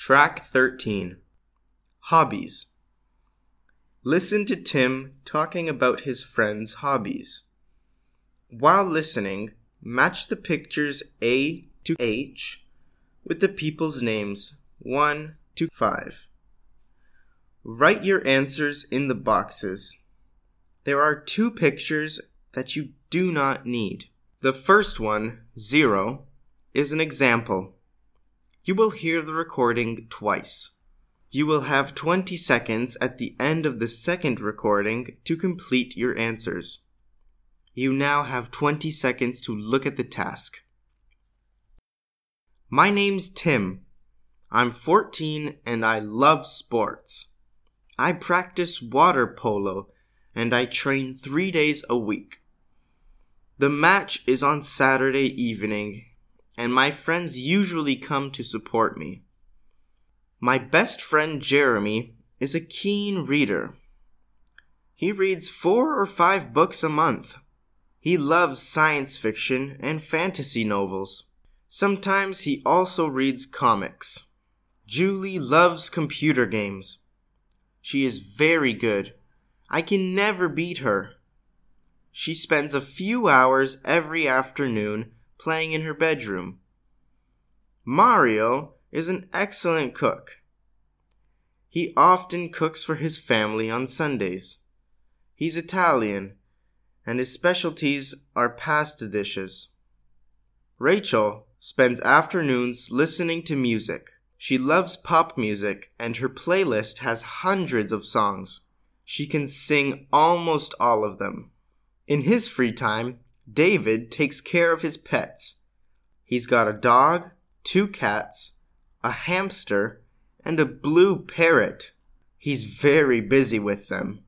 Track 13. Hobbies. Listen to Tim talking about his friends' hobbies. While listening, match the pictures A to H with the people's names 1 to 5. Write your answers in the boxes. There are 2 pictures that you do not need. The first one, 0, is an example. You will hear the recording twice. You will have 20 seconds at the end of the second recording to complete your answers. You now have 20 seconds to look at the task. My name's Tim. I'm 14 and I love sports. I practice water polo and I train 3 days a week. The match is on Saturday evening, and my friends usually come to support me. My best friend Jeremy is a keen reader. He reads 4 or 5 books a month. He loves science fiction and fantasy novels. Sometimes he also reads comics. Julie loves computer games. She is very good. I can never beat her. She spends a few hours every afternoon playing in her bedroom. Mario is an excellent cook. He often cooks for his family on Sundays. He's Italian, and his specialties are pasta dishes. Rachel spends afternoons listening to music. She loves pop music, and her playlist has hundreds of songs. She can sing almost all of them. In his free time, David takes care of his pets. He's got a dog, 2 cats, a hamster, and a blue parrot. He's very busy with them.